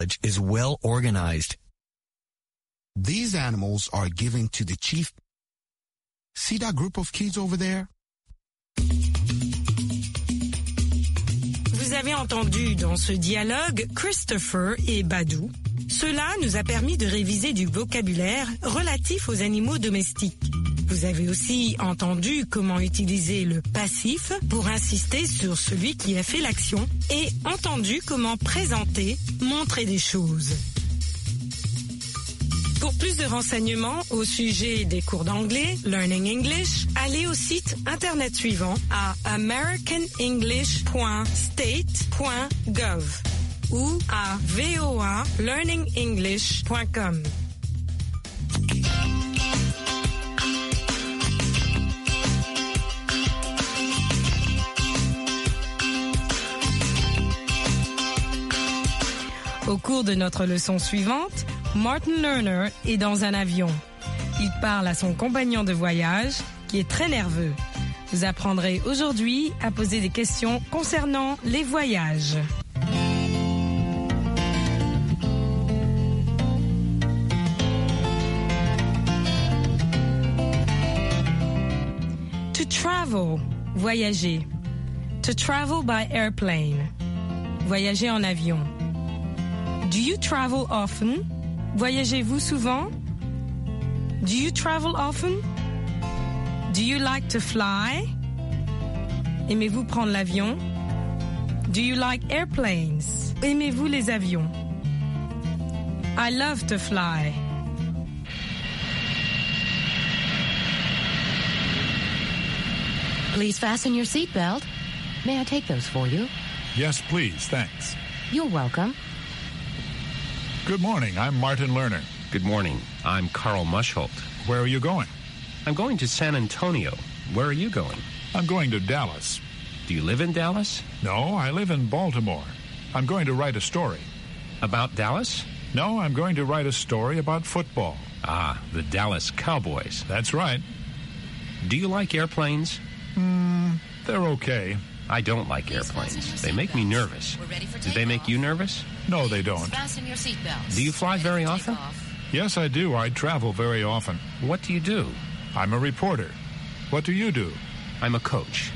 is well organized. These animals are given to the chief. See that group of kids over there? Vous avez entendu dans ce dialogue Christopher et Badou. Cela nous a permis de réviser du vocabulaire relatif aux animaux domestiques. Vous avez aussi entendu comment utiliser le passif pour insister sur celui qui a fait l'action et entendu comment présenter, montrer des choses. Pour plus de renseignements au sujet des cours d'anglais, Learning English, allez au site internet suivant à americanenglish.state.gov ou à voalearningenglish.com. Au cours de notre leçon suivante, Martin Lerner est dans un avion. Il parle à son compagnon de voyage, qui est très nerveux. Vous apprendrez aujourd'hui à poser des questions concernant les voyages. To travel, voyager. To travel by airplane, voyager en avion. Do you travel often? Voyagez-vous souvent? Do you travel often? Do you like to fly? Aimez-vous prendre l'avion? Do you like airplanes? Aimez-vous les avions? I love to fly. Please fasten your seatbelt. May I take those for you? Yes, please. Thanks. You're welcome. Good morning. I'm Martin Lerner. Good morning. I'm Carl Mushholt. Where are you going? I'm going to San Antonio. Where are you going? I'm going to Dallas. Do you live in Dallas? No, I live in Baltimore. I'm going to write a story. About Dallas? No, I'm going to write a story about football. Ah, the Dallas Cowboys. That's right. Do you like airplanes? They're okay. I don't like airplanes. They make me nervous. Do they make you nervous? No, they don't. Fasten your seatbelts. Do you fly very often? Yes, I do. I travel very often. What do you do? I'm a reporter. What do you do? I'm a coach.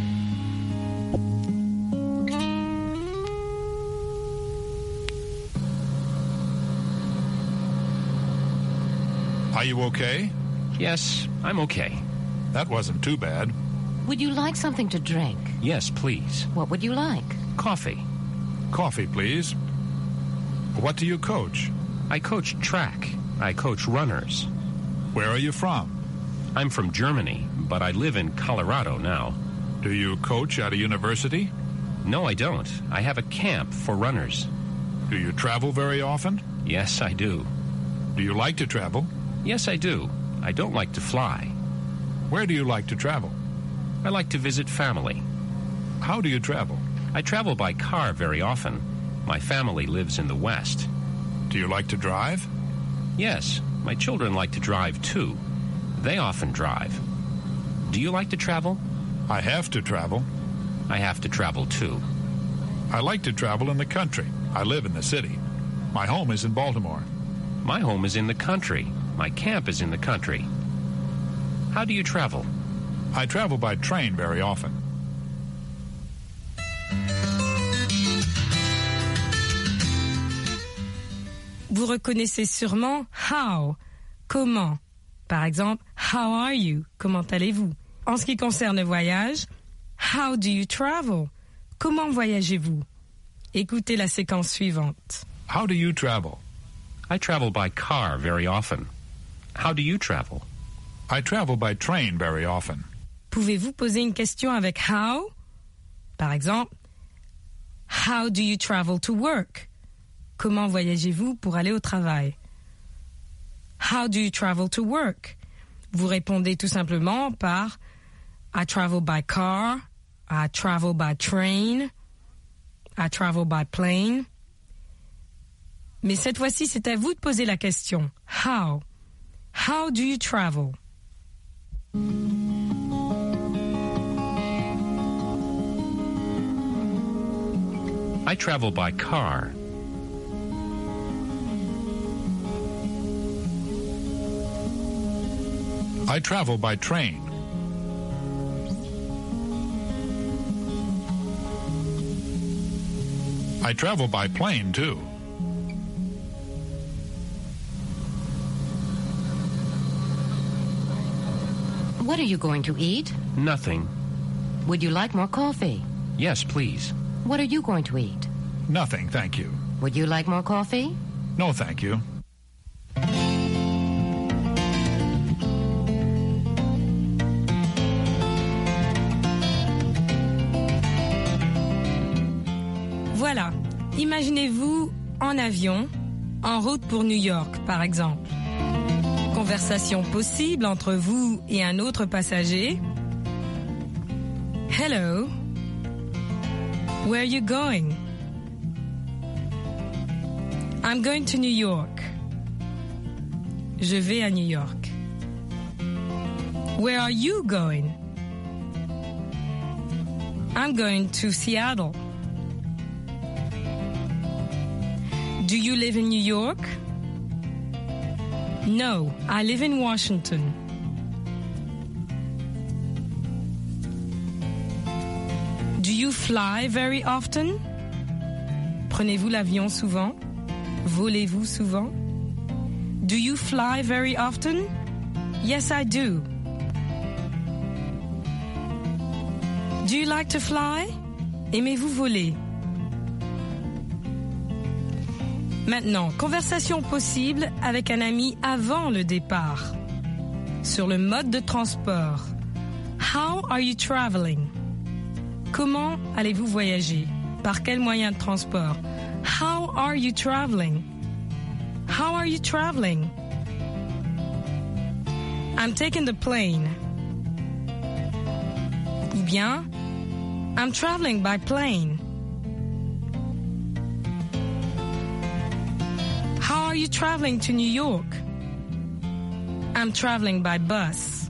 Are you okay? Yes, I'm okay. That wasn't too bad. Would you like something to drink? Yes, please. What would you like? Coffee. Coffee, please. What do you coach? I coach track. I coach runners. Where are you from? I'm from Germany, but I live in Colorado now. Do you coach at a university? No, I don't. I have a camp for runners. Do you travel very often? Yes, I do. Do you like to travel? Yes, I do. I don't like to fly. Where do you like to travel? I like to visit family. How do you travel? I travel by car very often. My family lives in the West. Do you like to drive? Yes, my children like to drive too. They often drive. Do you like to travel? I have to travel. I have to travel too. I like to travel in the country. I live in the city. My home is in Baltimore. My home is in the country. My camp is in the country. How do you travel? I travel by train very often. Vous reconnaissez sûrement how, comment. Par exemple, how are you? Comment allez-vous? En ce qui concerne le voyage, how do you travel? Comment voyagez-vous? Écoutez la séquence suivante. How do you travel? I travel by car very often. How do you travel? I travel by train very often. Pouvez-vous poser une question avec how? Par exemple, how do you travel to work? Comment voyagez-vous pour aller au travail? How do you travel to work? Vous répondez tout simplement par I travel by car, I travel by train, I travel by plane. Mais cette fois-ci, c'est à vous de poser la question. How? How do you travel? I travel by car. I travel by train. I travel by plane, too. What are you going to eat? Nothing. Would you like more coffee? Yes, please. What are you going to eat? Nothing, thank you. Would you like more coffee? No, thank you. Voilà, imaginez-vous en avion, en route pour New York, par exemple. Conversation possible entre vous et un autre passager. Hello. Where are you going? I'm going to New York. Je vais à New York. Where are you going? I'm going to Seattle. Do you live in New York? No, I live in Washington. Do you fly very often? Prenez-vous l'avion souvent? Volez-vous souvent? Do you fly very often? Yes, I do. Do you like to fly? Aimez-vous voler? Maintenant, conversation possible avec un ami avant le départ. Sur le mode de transport. How are you traveling? Comment allez-vous voyager? Par quel moyen de transport? How are you traveling? How are you traveling? I'm taking the plane. Ou bien, I'm traveling by plane. How are you traveling to New York? I'm traveling by bus.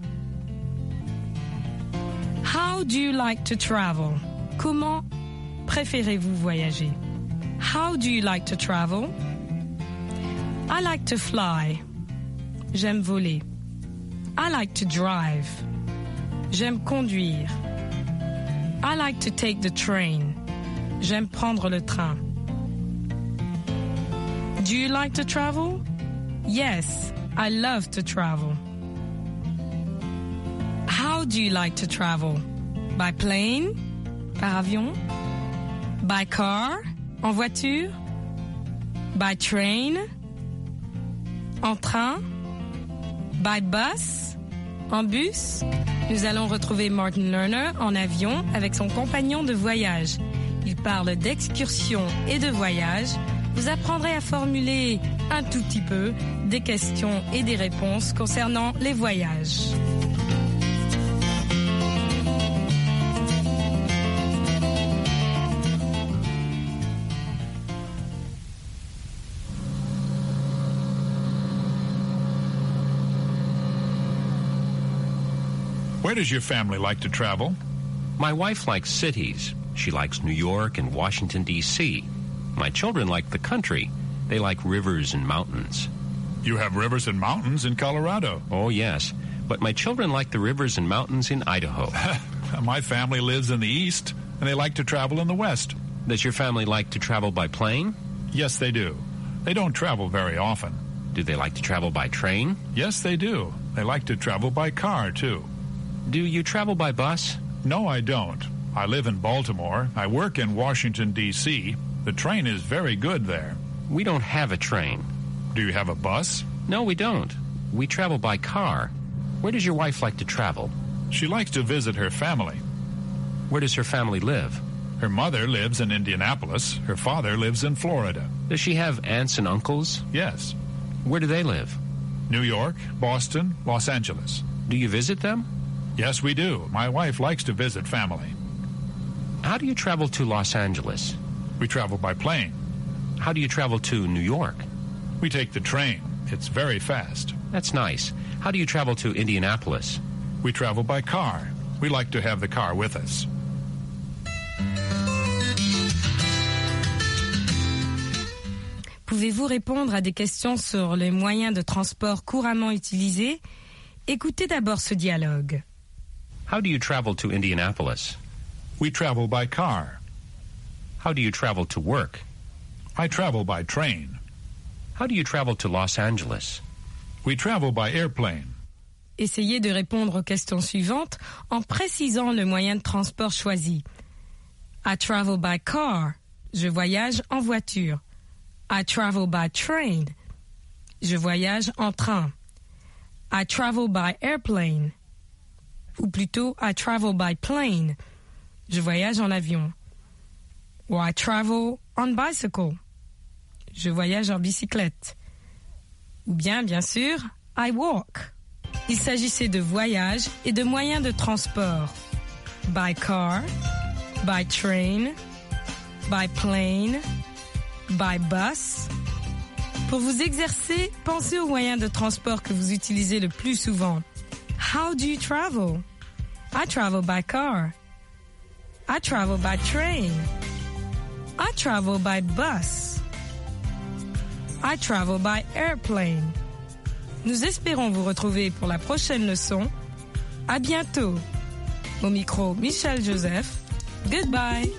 How do you like to travel? Comment préférez-vous voyager? How do you like to travel? I like to fly. J'aime voler. I like to drive. J'aime conduire. I like to take the train. J'aime prendre le train. Do you like to travel? Yes, I love to travel. How do you like to travel? By plane? Par avion? By car? En voiture? By train? En train? By bus? En bus? Nous allons retrouver Martin Lerner en avion avec son compagnon de voyage. Il parle d'excursion et de voyage. Vous apprendrez à formuler un tout petit peu des questions et des réponses concernant les voyages. Where does your family like to travel? My wife likes cities. She likes New York and Washington, D.C. My children like the country. They like rivers and mountains. You have rivers and mountains in Colorado. Oh, yes. But my children like the rivers and mountains in Idaho. My family lives in the east, and they like to travel in the west. Does your family like to travel by plane? Yes, they do. They don't travel very often. Do they like to travel by train? Yes, they do. They like to travel by car, too. Do you travel by bus? No, I don't. I live in Baltimore. I work in Washington, D.C. The train is very good there. We don't have a train. Do you have a bus? No, we don't. We travel by car. Where does your wife like to travel? She likes to visit her family. Where does her family live? Her mother lives in Indianapolis. Her father lives in Florida. Does she have aunts and uncles? Yes. Where do they live? New York, Boston, Los Angeles. Do you visit them? Yes, we do. My wife likes to visit family. How do you travel to Los Angeles? We travel by plane. How do you travel to New York? We take the train. It's very fast. That's nice. How do you travel to Indianapolis? We travel by car. We like to have the car with us. Pouvez-vous répondre à des questions sur les moyens de transport couramment utilisés Écoutez d'abord ce dialogue. How do you travel to Indianapolis? We travel by car. How do you travel to work? I travel by train. How do you travel to Los Angeles? We travel by airplane. Essayez de répondre aux questions suivantes en précisant le moyen de transport choisi. I travel by car. Je voyage en voiture. I travel by train. Je voyage en train. I travel by airplane. Ou plutôt, I travel by plane. Je voyage en avion. Ou I travel on bicycle. Je voyage en bicyclette. Ou bien sûr, I walk. Il s'agissait de voyage et de moyens de transport. By car, by train, by plane, by bus. Pour vous exercer, pensez aux moyens de transport que vous utilisez le plus souvent. How do you travel? I travel by car. I travel by train. I travel by bus. I travel by airplane. Nous espérons vous retrouver pour la prochaine leçon. À bientôt. Au micro, Michel Joseph. Goodbye.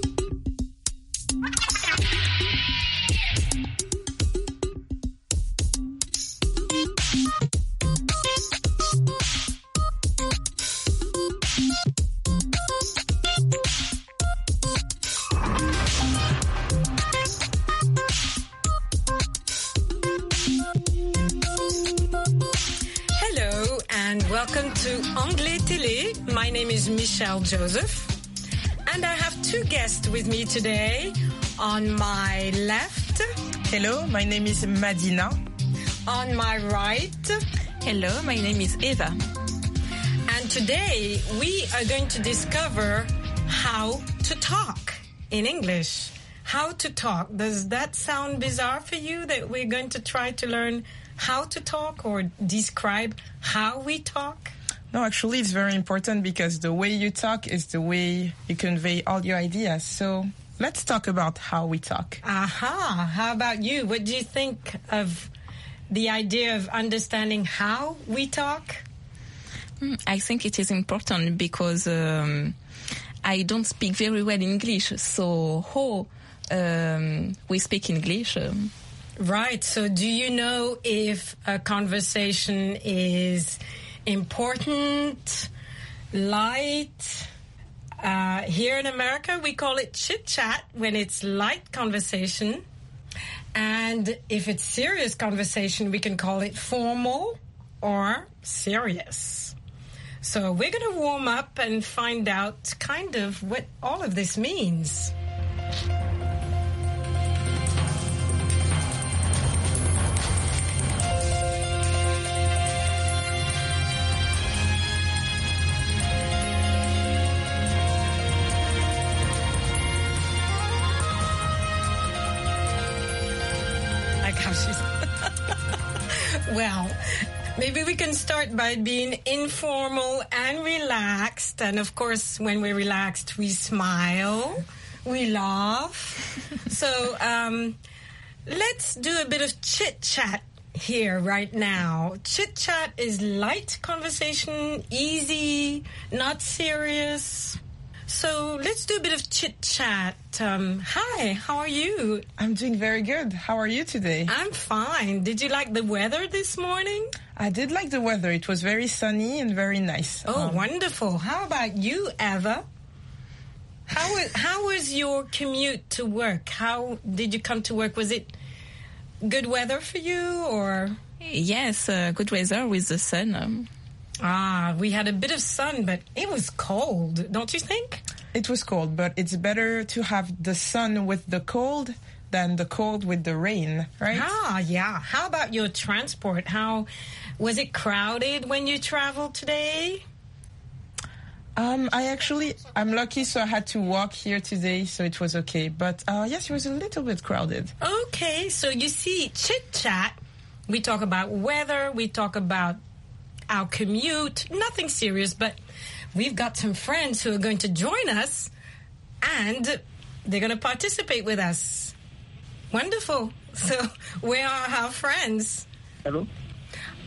Welcome to Anglais Télé. My name is Michelle Joseph. And I have two guests with me today. On my left. Hello, my name is Madina. On my right. Hello, my name is Eva. And today we are going to discover how to talk in English. How to talk. Does that sound bizarre for you that we're going to try to learn how to talk or describe how we talk? No, actually, it's very important because the way you talk is the way you convey all your ideas. So let's talk about how we talk. Aha. How about you? What do you think of the idea of understanding how we talk? I think it is important because I don't speak very well English. So how we speak English? Right. So do you know if a conversation is important, light? Here in America, we call it chit-chat when it's light conversation. And if it's serious conversation, we can call it formal or serious. So we're going to warm up and find out kind of what all of this means. Well, maybe we can start by being informal and relaxed. And of course, when we're relaxed, we smile, we laugh. So let's do a bit of chit-chat here right now. Chit-chat is light conversation, easy, not serious. So let's do a bit of chit-chat. Hi, how are you? I'm doing very good. How are you today? I'm fine. Did you like the weather this morning? I did like the weather. It was very sunny and very nice. Oh, wonderful. How about you, Eva? How was your commute to work? How did you come to work? Was it good weather for you, or? Yes, good weather with the sun. We had a bit of sun, but it was cold, don't you think? It was cold, but it's better to have the sun with the cold than the cold with the rain, right? Yeah. How about your transport? How was it crowded when you traveled today? I'm lucky, so I had to walk here today, so it was okay. But yes, it was a little bit crowded. Okay, so you see, chit-chat, we talk about weather, we talk about our commute, nothing serious, but we've got some friends who are going to join us and they're going to participate with us. Wonderful. So where are our friends? Hello.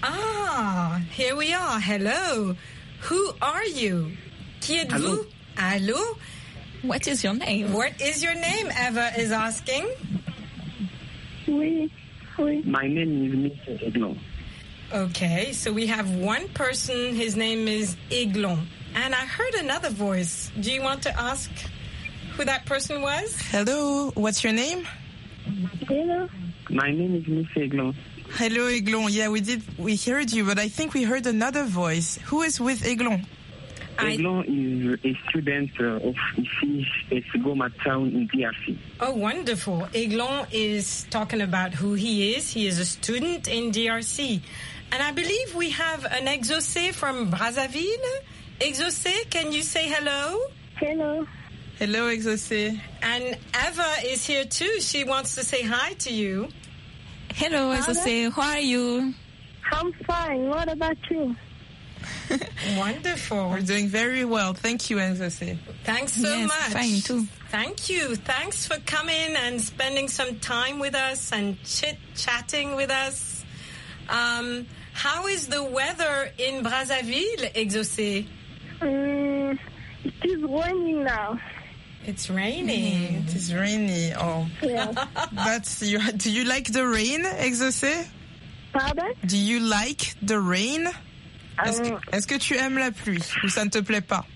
Ah, here we are. Hello. Who are you? Qui êtes-vous? Allô? What is your name? What is your name? Eva is asking. Oui. My name is Mr. Eglon. Okay, so we have one person. His name is Eglon. And I heard another voice. Do you want to ask who that person was? Hello, what's your name? Hello. My name is Mr. Eglon. Hello, Eglon. Yeah, we heard you, but I think we heard another voice. Who is with Eglon? Eglon is a student of IFI at Goma town in DRC. Oh, wonderful. Eglon is talking about who he is. He is a student in DRC. And I believe we have an Exaucé from Brazzaville. Exaucé, can you say hello? Hello. Hello, Exaucé. And Eva is here too. She wants to say hi to you. Hello, Exaucé. How are you? I'm fine. What about you? Wonderful. We're doing very well. Thank you, Exaucé. Thanks so Yes, much. fine too. Thank you. Thanks for coming and spending some time with us and chit-chatting with us. How is the weather in Brazzaville, Exaucé? It is raining now. It's raining. It is rainy. Oh, Yeah. do you like the rain, Exaucé? Pardon? Do you like the rain? Est-ce que tu aimes la pluie ou ça ne te plaît pas?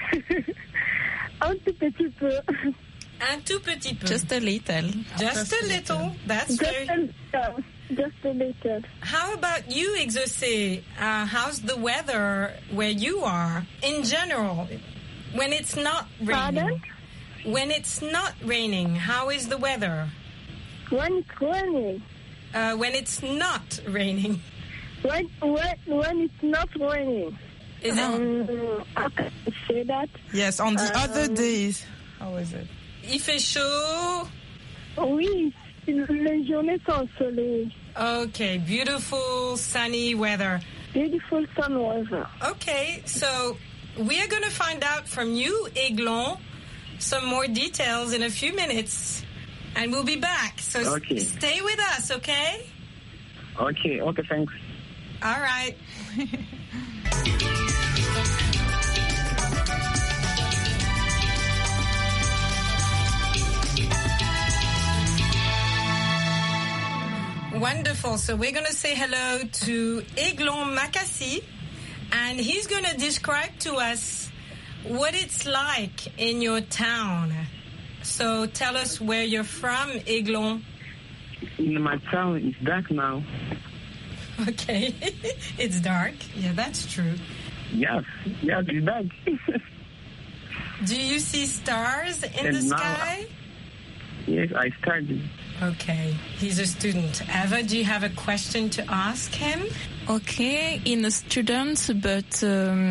Un tout petit peu. Un tout petit peu. Just a little. Just a little. That's very... Just a little. How about you, Exaucé? How's the weather where you are in general? When it's not raining. Pardon? When it's not raining, how is the weather? When it's raining. When it's not raining. When it's not raining. Is it? How can I say that? Yes, on the other days. How is it? Il fait chaud. Oui, les journées sont ensoleillées. Okay, beautiful sunny weather. Beautiful sun weather. Okay, so we are going to find out from you, Eglon, some more details in a few minutes. And we'll be back. So stay with us, okay? Okay, thanks. All right. Wonderful. So we're going to say hello to Eglon Makassi, and he's going to describe to us what it's like in your town. So tell us where you're from, Eglon. In my town, it's dark now. Okay. It's dark. Yeah, that's true. Yes, it's dark. Do you see stars in the sky? Yes, I study. Okay. He's a student. Eva, do you have a question to ask him? Okay, in a student, but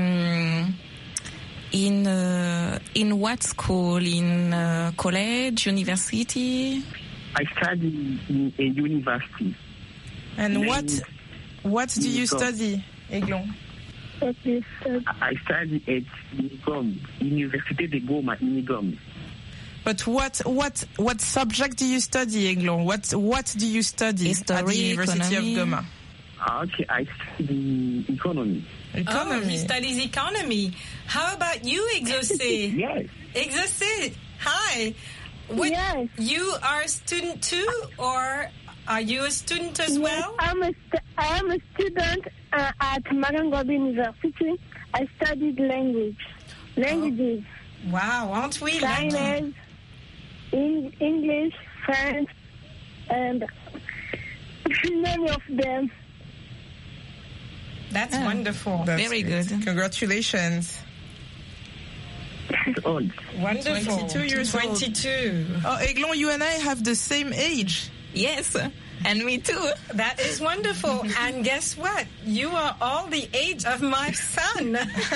in what school? In college, university? I study in a university. And what do you study, Eglon? I study at Unigom, Université de Goma, Unigom. But what subject do you study, Eglon? What do you study History, at the University economy. of Goma? Okay, I study economy. Oh, he studies economy. How about you, Exaucé? Yes. Exaucé, hi. Yes. You are a student too, or are you a student as well? I am a student at Marangobi University. I studied languages. Wow, aren't we lucky? Chinese, English, French, and many of them. That's wonderful. That's Very great. good. Congratulations. Old. Wonderful. 22 years old. 22. Oh, Eglon, you and I have the same age. Yes, and me too. That is wonderful. And guess what? You are all the age of my son.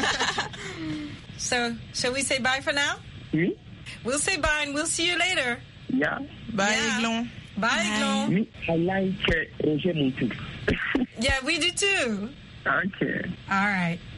So, shall we say bye for now? Oui? We'll say bye and we'll see you later. Yeah. Bye, Yeah. Eglon. Bye, Eglon. Me, I like Roger Montou. Yeah, we do too. Okay. All right.